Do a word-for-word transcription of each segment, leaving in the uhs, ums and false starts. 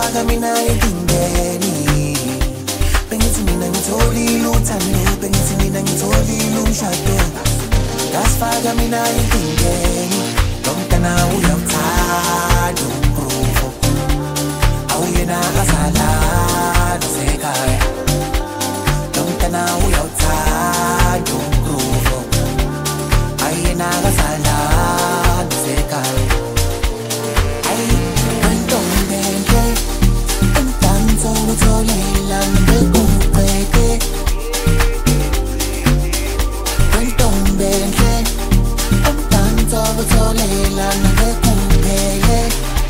ngasifaka mina enkingeni bengithi mina ngitholile uthando bengithi mina ngitholile umshado ngasifaka mina enkingeni lomntana uyamthanda umprofo awuyena asala nasekhaya lomntana uyamthanda umprofo ayena asala nasekhaya Utholela ngekuqede Kwentombenhle umdanso utholela ngekuphele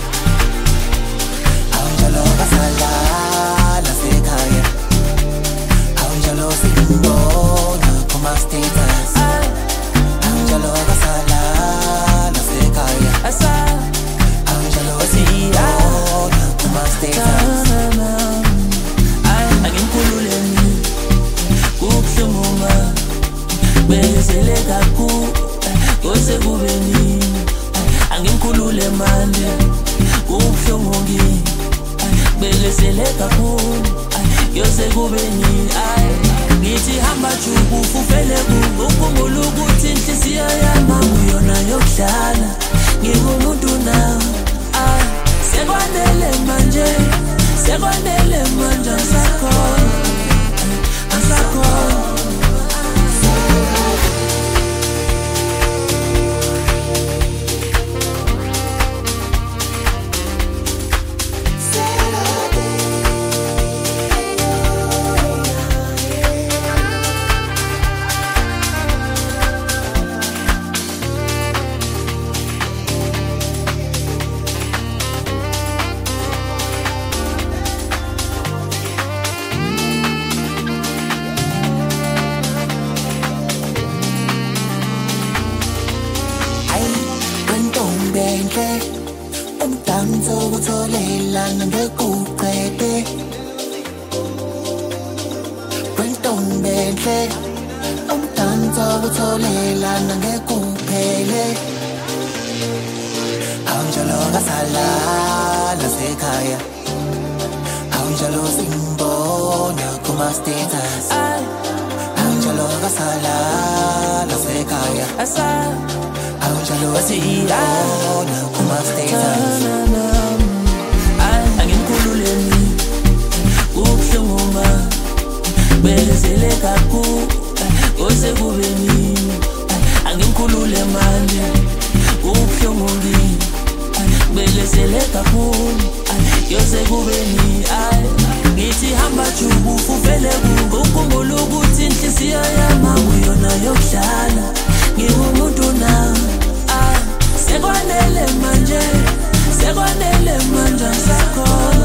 Awunjalo basala nasekhaya Awunjalo simbona kuma status Awunjalo basala nasekhaya Awunjalo simbona kuma status Beseleka ku kose kube nini angimkhulule manje kubhlungu ngini beseleka ku yose kube nini ay ngithi hamba jubu ufele ku ukhumbula ukuthi inhliziyo yami uyona yokudlala ngingumuntu na ay sekwanele manje sekwanele manje asakhona asakhona umdanso utholela ngekuqede Kwentombenhle umdanso utholela ngekuphele Awunjalo basala nasekhaya Awunjalo simbona kuma status Awunjalo basala nasekhaya Awunjalo simbona kuma status Angimkhulule mina kubhlungu ma beseleka ku kose kube nini angimkhulule manje kubhlungu ngini beseleka ku yose kube nini ay ngithi hamba jubu ufele ku ukhumbula ukuthi inhliziyo yami uyona yokudlala ngingumuntu na ay sekwanele manje sekwanele manje asakhona